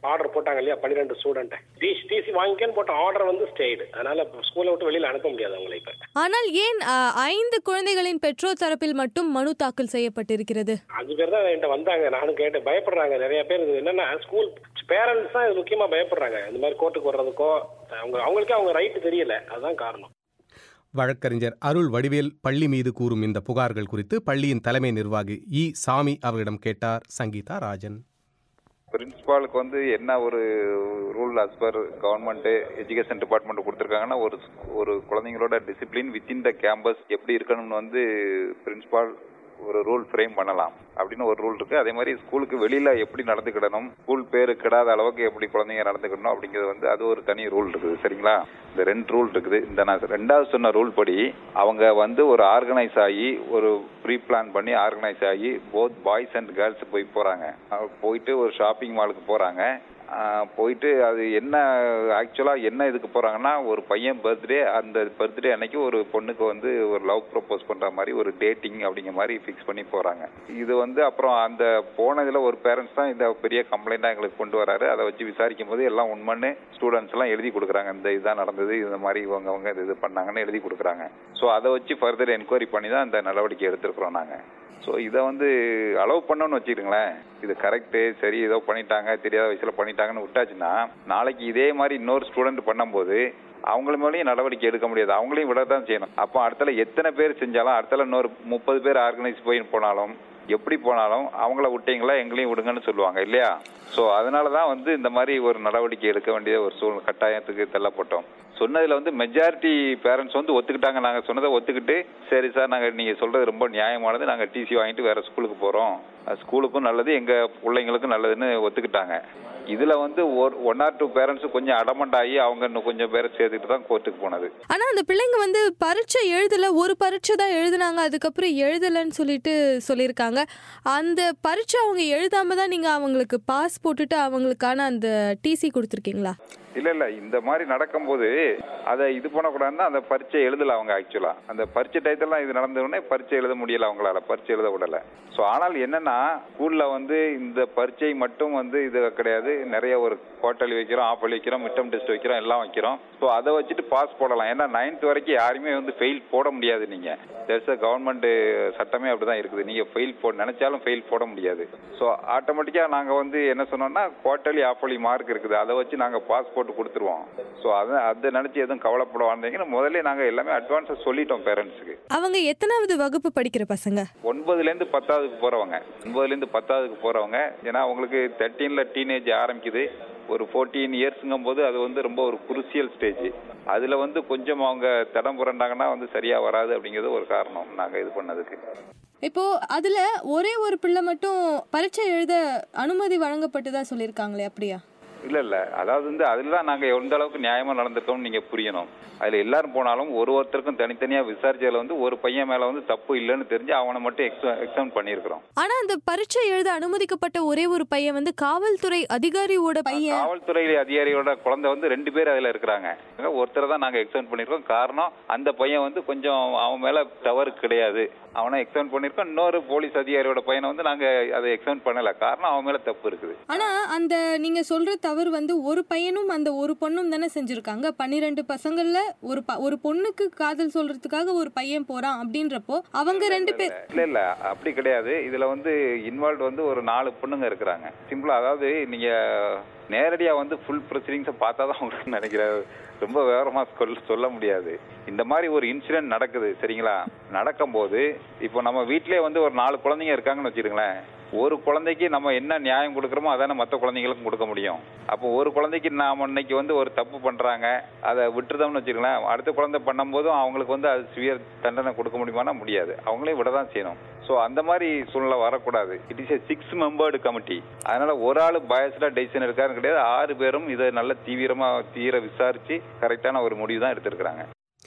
ஆர்டர் போட்டாங்க இல்லையா 12 ஸ்டூடெண்ட் டிசி வாங்கிக்கன்னு போட்ட ஆர்டர் வந்து ஸ்டேடு. அதனால ஸ்கூலை விட்டு வெளியில அனுப்ப முடியாது அவங்களை. இப்ப ஆனால் ஏன் 5 குழந்தைகளின் பெற்றோர் தரப்பில் மட்டும் மனு தாக்கல் செய்யப்பட்டிருக்கிறது? 5 பேர் தான் என்கிட்ட வந்தாங்க. நானும் கேட்டேன். பயப்படுறாங்க நிறைய பேர். இது என்னன்னா ஸ்கூல் பேரண்ட்ஸ் தான் இது முக்கியமா பயப்படுறாங்க. இந்த மாதிரி கோர்ட்டுக்கு வர்றதுக்கோ அவங்களுக்கே அவங்க ரைட்டு தெரியல. அதுதான் காரணம். வழக்கறிஞர் அருள் வடிவேல் பள்ளி மீது கூறும் இந்த புகார்கள் குறித்து பள்ளியின் தலைமை நிர்வாகி இ. சாமி அவரிடம் கேட்டார் சங்கீதா ராஜன். பிரின்சிபாலுக்கு வந்து என்ன ஒரு rule as per government education department கொடுத்துருக்காங்கன்னா ஒரு குழந்தைங்களோட டிசிப்ளின் வித்தின் த கேம்பஸ் எப்படி இருக்கணும்னு வந்து பிரின்சிபால் ஒரு ரூல் ஃப்ரேம் பண்ணலாம் அப்படின்னு ஒரு ரூல் இருக்கு. அதே மாதிரி ஸ்கூலுக்கு வெளியில எப்படி நடந்துக்கிடணும், ஸ்கூல் பேரு கிடாத அளவுக்கு எப்படி குழந்தைங்க நடந்துக்கணும் அப்படிங்கிறது வந்து அது ஒரு தனி ரூல் இருக்குது. சரிங்களா? இந்த 2 ரூல் இருக்குது. இந்த நான் 2வது சொன்ன ரூல் படி அவங்க வந்து ஒரு ஆர்கனைஸ் ஆகி ஒரு ப்ரீ பிளான் பண்ணி ஆர்கனைஸ் ஆகி போத் பாய்ஸ் அண்ட் கேர்ள்ஸ் போறாங்க. போயிட்டு ஒரு ஷாப்பிங் மாலுக்கு போறாங்க. போயிட்டு அது என்ன ஆக்சுவலாக என்ன இதுக்கு போகிறாங்கன்னா ஒரு பையன் பர்த்டே, அந்த பர்த்டே அன்னைக்கு ஒரு பொண்ணுக்கு வந்து ஒரு லவ் ப்ரப்போஸ் பண்ணுற மாதிரி ஒரு டேட்டிங் அப்படிங்கிற மாதிரி ஃபிக்ஸ் பண்ணி போகிறாங்க. இது வந்து அப்புறம் அந்த போனதில் ஒரு பேரண்ட்ஸ் தான் இந்த பெரிய கம்ப்ளைண்ட்டாக எங்களுக்கு கொண்டு வராரு. அதை வச்சு விசாரிக்கும் போது எல்லாம் உண்மைன்னு ஸ்டூடெண்ட்ஸ் எல்லாம் எழுதி கொடுக்குறாங்க. இந்த இதுதான் நடந்தது, இந்த மாதிரி இவங்க இது பண்ணாங்கன்னு எழுதி கொடுக்குறாங்க. ஸோ அதை வச்சு ஃபர்தர் என்கொயரி பண்ணி தான் இந்த நடவடிக்கை எடுத்துருக்குறோம் நாங்கள். ஸோ இதை வந்து அலோவ் பண்ணணும்னு வச்சுக்கிட்டுங்களேன். இது கரெக்டு, சரி ஏதோ பண்ணிட்டாங்க, தெரியாத வயசில் பண்ணிட்டாங்கன்னு விட்டாச்சுன்னா நாளைக்கு இதே மாதிரி இன்னொரு ஸ்டூடெண்ட் பண்ணும்போது அவங்கள மேலேயும் நடவடிக்கை எடுக்க முடியாது. அவங்களையும் விட தான் செய்யணும். அப்போ அடுத்தல எத்தனை பேர் செஞ்சாலும் அடுத்தல இன்னொரு 30 பேர் ஆர்கனைஸ் போனாலும் எப்படி போனாலும் அவங்கள விட்டீங்களா எங்களையும் விடுங்கன்னு சொல்லுவாங்க இல்லையா? ஸோ அதனால தான் வந்து இந்த மாதிரி ஒரு நடவடிக்கை எடுக்க வேண்டிய ஒரு சூழ்நிலை கட்டாயத்துக்கு தள்ளப்பட்டோம். சொன்னதில் வந்து மெஜாரிட்டி பேரண்ட்ஸ் வந்து ஒத்துக்கிட்டாங்க. நாங்கள் சொன்னதை ஒத்துக்கிட்டு சரி சார் நீங்கள் சொல்கிறது ரொம்ப நியாயமானது, நாங்கள் டிசி வாங்கிட்டு வேறு ஸ்கூலுக்கு போகிறோம், ஸ்கூலுக்கும் நல்லது எங்கள் பிள்ளைங்களுக்கும் நல்லதுன்னு ஒத்துக்கிட்டாங்க. இதில் வந்து 1 or 2 பேரண்ட்ஸ் கொஞ்சம் அடமெண்ட் ஆகி அவங்க இன்னும் கொஞ்சம் பேரை சேர்த்துட்டு தான் கோர்ட்டுக்கு போனது. ஆனால் அந்த பிள்ளைங்க வந்து பரீட்சை எழுதலை, ஒரு பரீட்சை தான் எழுதுனாங்க, அதுக்கப்புறம் எழுதலைன்னு சொல்லியிருக்காங்க. அந்த பரீட்சை அவங்க எழுதாம தான் நீங்கள் அவங்களுக்கு பாஸ் போட்டுட்டு அவங்களுக்கான அந்த டிசி கொடுத்துருக்கீங்களா? இல்லை இந்த மாதிரி நடக்கும்போது அதை இது பண்ணக்கூடாதுன்னா அந்த பரீட்சை எழுதலை அவங்க. ஆக்சுவலாக அந்த பரீட்சை டயத்தெல்லாம் இது நடந்தவுடனே பரீட்சை எழுத முடியலை அவங்களால, பரீட்சை எழுத விடலை. ஸோ ஆனால் என்னன்னா ஸ்கூலில் வந்து இந்த பரீட்சை மட்டும் வந்து இது கிடையாது. நிறைய ஒரு குவார்டர்லி வைக்கிறோம், ஆஃப் அலி வைக்கிறோம், மிட் டர்ம் டெஸ்ட் வைக்கிறோம், எல்லாம் வைக்கிறோம். ஸோ அதை வச்சுட்டு பாஸ் போடலாம். ஏன்னா 9th வரைக்கும் யாருமே வந்து ஃபெயில் போட முடியாது. நீங்கள் தேர்ஸ் கவர்மெண்ட் சட்டமே அப்படிதான் இருக்குது. நீங்கள் ஃபெயில் நினைச்சாலும் ஃபெயில் போட முடியாது. ஸோ ஆட்டோமேட்டிக்காக நாங்கள் வந்து என்ன சொன்னோம்னா குவார்டர்லி ஆஃப் அலி மார்க் இருக்குது, அதை வச்சு நாங்கள் பாஸ் போட்டு கொடுத்துருவோம். ஸோ அதை நினைச்சு எதுவும் கவலைப்பட வாந்தீங்கன்னா முதல்ல நாங்கள் எல்லாமே அட்வான்ஸாக சொல்லிட்டோம் பேரண்ட்ஸுக்கு. அவங்க எத்தனாவது வகுப்பு படிக்கிற பசங்க? 9லேருந்து 10ஆவதுக்கு போறவங்க. 9லேருந்து 10ஆவதுக்கு போறவங்க. ஏன்னா அவங்களுக்கு 13ல டீனேஜ் ஆரம்பிக்குது. ஒரு 14 இயர்ஸுங்கும் போது அது வந்து ரொம்ப ஒரு குருசியல் ஸ்டேஜ். அதுல வந்து கொஞ்சம் அவங்க தடம் புரண்டாங்கன்னா வந்து சரியா வராது அப்படிங்கிறது ஒரு காரணம் நாங்க இது பண்ணதுக்கு. இப்போ அதுல ஒரே ஒரு பிள்ளை மட்டும் பரீட்சை எழுத அனுமதி வழங்கப்பட்டதா சொல்லியிருக்காங்களே, அப்படியா? இல்ல அதாவது வந்து அதுல தான் நாங்க எந்த அளவுக்கு நியாயமா நடந்திருக்கோம்னு நீங்க புரியணும். அதுல எல்லாரும் போனாலும் ஒருத்தருக்கும் தனித்தனியா விசாரிச்சதுல வந்து ஒரு பையன் மேல வந்து தப்பு இல்லைன்னு தெரிஞ்சு அவனை மட்டும் எக்ஸாம் பண்ணிருக்கிறோம். ஆனா அந்த பரீட்சை எழுத அனுமதிக்கப்பட்ட ஒரே ஒரு பையன் வந்து காவல்துறை அதிகாரியோட பையன். காவல்துறை அதிகாரியோட குழந்தை வந்து 2 பேர் அதுல இருக்கிறாங்க. ஒருத்தரை தான் நாங்க எக்ஸாம் பண்ணிருக்கோம். காரணம் அந்த பையன் வந்து கொஞ்சம் அவன் மேல தவறு கிடையாது, அவனை எக்ஸாம் பண்ணிருக்கோம். இன்னொரு போலீஸ் அதிகாரியோட பையனை வந்து நாங்க அதை எக்ஸாம் பண்ணல, காரணம் அவன் மேல தப்பு இருக்குது. ஆனா அந்த நீங்க சொல்ற தவறு வந்து ஒரு பையனும் அந்த ஒரு பொண்ணும் தானே செஞ்சிருக்காங்க. 12 பசங்கள்ல ஒரு பொண்ணுக்கு காதல் சொல்றதுக்காக ஒரு பையன் போறான் அப்படின்றப்போ அவங்க 2 பேர் இல்ல அப்படி கிடையாது. இதுல வந்து இன்வால்வ் வந்து ஒரு 4 பொண்ணுங்க இருக்கிறாங்க. சிம்பிளா அதாவது நீங்க நேரடியா வந்து ஃபுல் ப்ரொசீடிங்ஸை பார்த்தா தான் உங்களுக்கு நினைக்கிறேன் ரொம்ப விவரமா சொல்ல முடியாது. இந்த மாதிரி ஒரு இன்சிடென்ட் நடக்குது சரிங்களா? நடக்கும்போது இப்போ நம்ம வீட்டிலே வந்து ஒரு 4 குழந்தைங்க இருக்காங்கன்னு வச்சுருங்களேன். ஒரு குழந்தைக்கு நம்ம என்ன நியாயம் கொடுக்குறோமோ அதானே மற்ற குழந்தைங்களுக்கும் கொடுக்க முடியும். அப்போ ஒரு குழந்தைக்கு நாம இன்னைக்கு வந்து ஒரு தப்பு பண்றாங்க, அதை விட்டுருதோம்னு வச்சுக்கலாம். அடுத்த குழந்தை பண்ணும்போதும் அவங்களுக்கு வந்து அது சிவியர் தண்டனை கொடுக்க முடியுமானா முடியாது, அவங்களே விட தான் செய்யணும். ஸோ அந்த மாதிரி சூழ்நிலை வரக்கூடாது. It is 6 membered committee. அதனால ஒரு ஆள் பயஸ்டா டெசிஷன் இருக்காருன்னு கிடையாது. 6 பேரும் இதை நல்ல தீவிர விசாரிச்சு கரெக்டான ஒரு முடிவு தான் எடுத்திருக்கிறாங்க.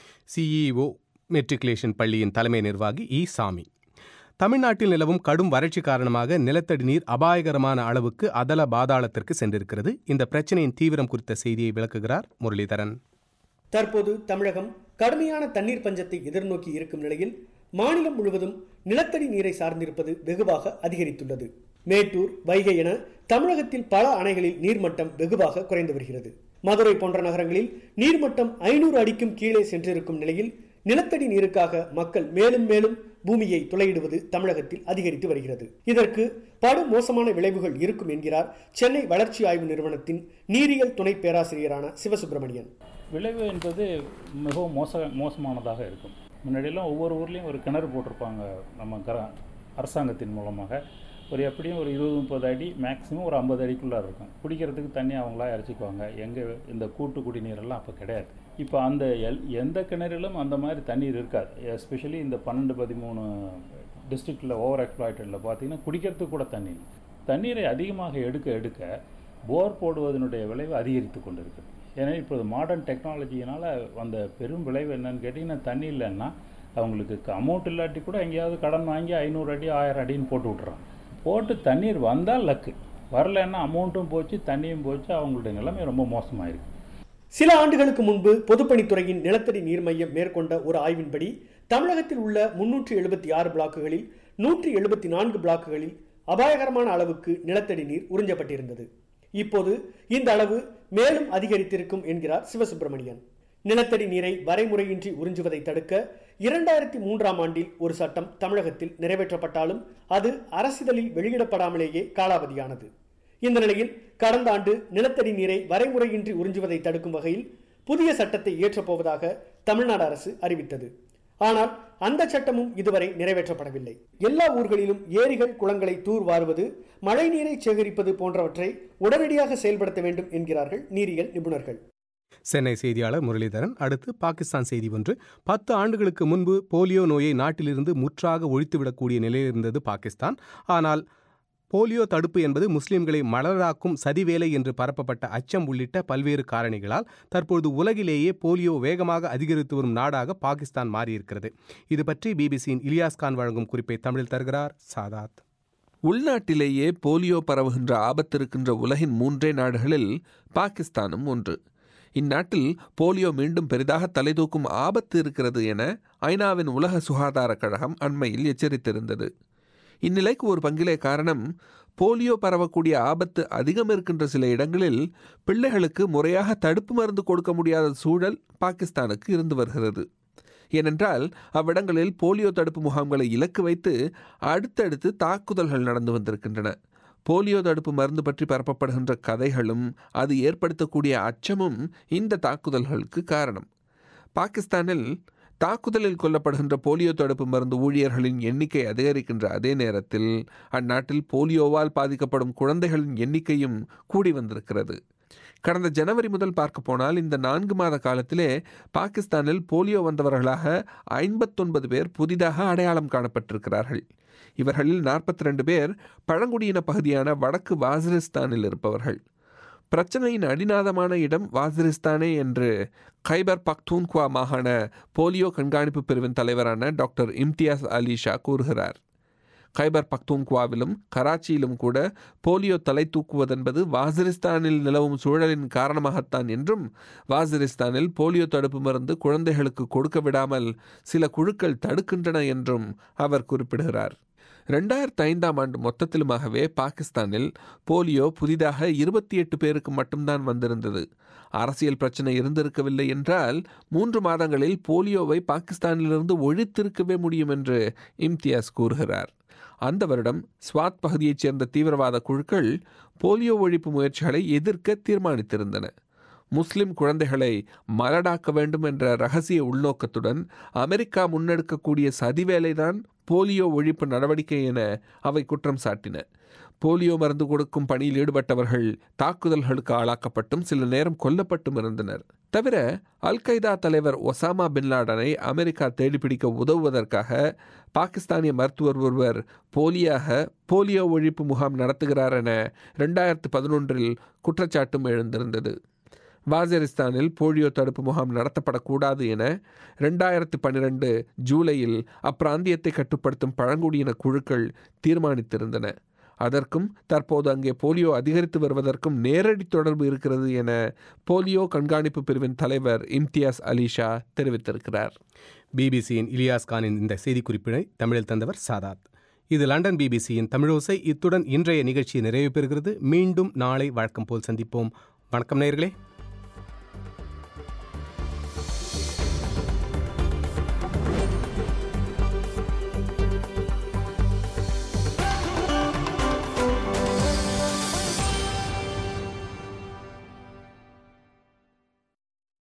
சிஇஓ மெட்ரிகுலேஷன் பள்ளியின் தலைமை நிர்வாகி இ. சாமி. தமிழ்நாட்டில் நிலவும் கடும் வறட்சி காரணமாக நிலத்தடி நீர் அபாயகரமான அளவுக்கு அதல பாதாளத்திற்கு சென்றிருக்கிறது. இந்த பிரச்சனையின் தீவிரம் குறித்த செய்தியை விளக்குகிறார் முரளிதரன். தற்போது தமிழகம் கடுமையான தண்ணீர் பஞ்சத்தை எதிர்நோக்கி இருக்கும் நிலையில் மாநிலம் முழுவதும் நிலத்தடி நீரை சார்ந்திருப்பது வெகுவாக அதிகரித்துள்ளது. மேட்டூர், வைகை என தமிழகத்தில் பல அணைகளில் நீர்மட்டம் வெகுவாக குறைந்து வருகிறது. மதுரை போன்ற நகரங்களில் நீர்மட்டம் 500 அடிக்கும் கீழே சென்றிருக்கும் நிலையில் நிலத்தடி நீருக்காக மக்கள் மேலும் மேலும் பூமியை துளையிடுவது தமிழகத்தில் அதிகரித்து வருகிறது. இதற்கு படு மோசமான விளைவுகள் இருக்கும் என்கிறார் சென்னை வளர்ச்சி ஆய்வு நிறுவனத்தின் நீரியல் துணை பேராசிரியரான சிவசுப்பிரமணியன். விளைவு என்பது மிகவும் மோசமானதாக இருக்கும். முன்னாடியெல்லாம் ஒவ்வொரு ஊர்லேயும் ஒரு கிணறு போட்டிருப்பாங்க. நம்ம அரசாங்கத்தின் மூலமாக எப்படியும் ஒரு 20-30 அடி, மேக்ஸிமம் ஒரு 50 அடிக்குள்ளே இருக்கும். குடிக்கிறதுக்கு தண்ணி அவங்களா இறச்சிக்குவாங்க. இந்த கூட்டு குடிநீரெல்லாம் அப்போ கிடையாது. இப்போ அந்த எந்த கிணறிலும் அந்த மாதிரி தண்ணீர் இருக்காது. எஸ்பெஷலி இந்த 12-13 டிஸ்ட்ரிக்டில் ஓவர் எக்ஸ்ப்ளாய்டடில் பார்த்தீங்கன்னா குடிக்கிறதுக்கு கூட தண்ணீரை அதிகமாக எடுக்க போர் போடுவதனுடைய விளைவு அதிகரித்து கொண்டு இருக்குது. ஏன்னா இப்போது மாடர்ன் டெக்னாலஜியினால் அந்த பெரும் விளைவு என்னன்னு கேட்டிங்கன்னா, தண்ணி இல்லைன்னா அவங்களுக்கு அமௌண்ட் இல்லாட்டி கூட எங்கேயாவது கடன் வாங்கி 500 அடி 1000 அடின்னு போட்டு விட்றாங்க. போட்டு தண்ணீர் வந்தால் லக்கு, வரலன்னா அமௌண்ட்டும் போச்சு, தண்ணியும் போச்சு. அவங்களுடைய நிலைமை ரொம்ப மோசமாயிருக்கு. சில ஆண்டுகளுக்கு முன்பு பொதுப்பணித்துறையின் நிலத்தடி நீர் மையம் மேற்கொண்ட ஒரு ஆய்வின்படி தமிழகத்தில் உள்ள 376 பிளாக்குகளில் 174 பிளாக்குகளில் அபாயகரமான அளவுக்கு நிலத்தடி நீர் உறிஞ்சப்பட்டிருந்தது. இப்போது இந்த அளவு மேலும் அதிகரித்திருக்கும் என்கிறார் சிவசுப்பிரமணியன். நிலத்தடி நீரை வரைமுறையின்றி உறிஞ்சுவதை தடுக்க 2003ஆம் ஆண்டில் ஒரு சட்டம் தமிழகத்தில் நிறைவேற்றப்பட்டாலும் அது அரசிதழில் வெளியிடப்படாமலேயே காலாவதியானது. இந்த நிலையில் கடந்த ஆண்டு நிலத்தடி நீரை வரைமுறையின்றி உறிஞ்சுவதை தடுக்கும் வகையில் புதிய சட்டத்தை இயற்றப்போவதாக தமிழ்நாடு அரசு அறிவித்தது. ஆனால் அந்த சட்டமும் இதுவரை நிறைவேற்றப்படவில்லை. எல்லா ஊர்களிலும் ஏரிகள், குளங்களை தூர்வாருவது, மழை நீரை சேகரிப்பது போன்றவற்றை உடனடியாக செயல்படுத்த வேண்டும் என்கிறார்கள் நீரியல் நிபுணர்கள். சென்னை செய்தியாளர் முரளிதரன். அடுத்து பாகிஸ்தான் செய்தி ஒன்று. 10 ஆண்டுகளுக்கு முன்பு போலியோ நோயை நாட்டிலிருந்து முற்றாக ஒழித்துவிடக்கூடிய நிலையில் இருந்தது பாகிஸ்தான். ஆனால் போலியோ தடுப்பு என்பது முஸ்லிம்களை மலராக்கும் சதிவேலை என்று பரப்பப்பட்ட அச்சம் உள்ளிட்ட பல்வேறு காரணிகளால் தற்பொழுது உலகிலேயே போலியோ வேகமாக அதிகரித்து வரும் நாடாக பாகிஸ்தான் மாறியிருக்கிறது. இது பற்றி பிபிசியின் இலியாஸ் கான் வழங்கும் குறிப்பை தமிழில் தருகிறார் சாதாத். உள்நாட்டிலேயே போலியோ பரவுகின்ற ஆபத்து இருக்கின்ற உலகின் 3 நாடுகளில் பாகிஸ்தானும் ஒன்று. இந்நாட்டில் போலியோ மீண்டும் பெரிதாக தலைதூக்கும் ஆபத்து இருக்கிறது என ஐநாவின் உலக சுகாதார கழகம் அண்மையில் எச்சரித்திருந்தது. இந்நிலைக்கு ஒரு பங்கிலே காரணம், போலியோ பரவக்கூடிய ஆபத்து அதிகம் இருக்கின்ற சில இடங்களில் பிள்ளைகளுக்கு முறையாக தடுப்பு மருந்து கொடுக்க முடியாத சூழல் பாகிஸ்தானுக்கு இருந்து வருகிறது. ஏனென்றால் அவ்விடங்களில் போலியோ தடுப்பு முகாம்களை இலக்கு வைத்து அடுத்தடுத்து தாக்குதல்கள் நடந்து வந்திருக்கின்றன. போலியோ தடுப்பு மருந்து பற்றி பரப்பப்படுகின்ற கதைகளும் அது ஏற்படுத்தக்கூடிய அச்சமும் இந்த தாக்குதல்களுக்கு காரணம். பாகிஸ்தானில் தாக்குதலில் கொல்லப்படுகின்ற போலியோ தடுப்பு மருந்து ஊழியர்களின் எண்ணிக்கை அதிகரிக்கின்ற அதே நேரத்தில் அந்நாட்டில் போலியோவால் பாதிக்கப்படும் குழந்தைகளின் எண்ணிக்கையும் கூடி வந்திருக்கிறது. கடந்த ஜனவரி முதல் பார்க்க போனால் இந்த 4 மாத காலத்திலே பாகிஸ்தானில் போலியோ வந்தவர்களாக 59 பேர் புதிதாக அடையாளம் காணப்பட்டிருக்கிறார்கள். இவர்களில் 42 பேர் பழங்குடியின பகுதியான வடக்கு வாசிரிஸ்தானில் இருப்பவர்கள். பிரச்சனையின் அடிநாதமான இடம் வாசிரிஸ்தானே என்று கைபர் பக்தூன்குவா மாகாண போலியோ கண்காணிப்பு பிரிவின் தலைவரான டாக்டர் இம்தியாஸ் அலி ஷா கூறுகிறார். கைபர் பக்தூன்குவாவிலும் கராச்சியிலும் கூட போலியோ தலை தூக்குவதென்பது வாசிரிஸ்தானில் நிலவும் சூழலின் காரணமாகத்தான் என்றும், வாசிரிஸ்தானில் போலியோ தடுப்பு மருந்து குழந்தைகளுக்கு கொடுக்க விடாமல் சில குழுக்கள் தடுக்கின்றன என்றும் அவர் குறிப்பிடுகிறார். 2005ஆம் ஆண்டு மொத்தத்திலுமாகவே பாகிஸ்தானில் போலியோ புதிதாக 28 பேருக்கு மட்டும்தான் வந்திருந்தது. அரசியல் பிரச்சனை இருந்திருக்கவில்லை என்றால் 3 மாதங்களில் போலியோவை பாகிஸ்தானிலிருந்து ஒழித்திருக்கவே முடியும் என்று இம்தியாஸ் கூறுகிறார். அந்த வருடம் ஸ்வாத் பகுதியைச் சேர்ந்த தீவிரவாத குழுக்கள் போலியோ ஒழிப்பு முயற்சிகளை எதிர்க்க தீர்மானித்திருந்தன. முஸ்லிம் குழந்தைகளை மலடாக்க வேண்டும் என்ற ரகசிய உள்நோக்கத்துடன் அமெரிக்கா முன்னெடுக்கக்கூடிய சதிவேலைதான் போலியோ ஒழிப்பு நடவடிக்கை என அவை குற்றம் சாட்டின. போலியோ மருந்து கொடுக்கும் பணியில் ஈடுபட்டவர்கள் தாக்குதல்களுக்கு ஆளாக்கப்பட்டும் சில நேரம் கொல்லப்பட்டும் இருந்தனர். தவிர அல் கைதா தலைவர் ஒசாமா பின் லாடனை அமெரிக்கா தேடிப்பிடிக்க உதவுவதற்காக பாகிஸ்தானிய மருத்துவர் ஒருவர் போலியோ ஒழிப்பு முகாம் நடத்துகிறார் என 2011 குற்றச்சாட்டும் எழுந்திருந்தது. வாசிரிஸ்தானில் போலியோ தடுப்பு முகாம் நடத்தப்படக்கூடாது என 2012 ஜூலையில் அப்பிராந்தியத்தை கட்டுப்படுத்தும் பழங்குடியின குழுக்கள் தீர்மானித்திருந்தன. அதற்கும் தற்போது அங்கே போலியோ அதிகரித்து வருவதற்கும் நேரடி தொடர்பு இருக்கிறது என போலியோ கண்காணிப்பு பிரிவின் தலைவர் இம்தியாஸ் அலி ஷா தெரிவித்திருக்கிறார். பிபிசியின் இலியாஸ் கானின் இந்த செய்திக்குறிப்பினை தமிழில் தந்தவர் சாதாத். இது லண்டன் பிபிசியின் தமிழோசை. இத்துடன் இன்றைய நிகழ்ச்சி நிறைவு பெறுகிறது. மீண்டும் நாளை வழக்கம் போல் சந்திப்போம். வணக்கம் நேயர்களே.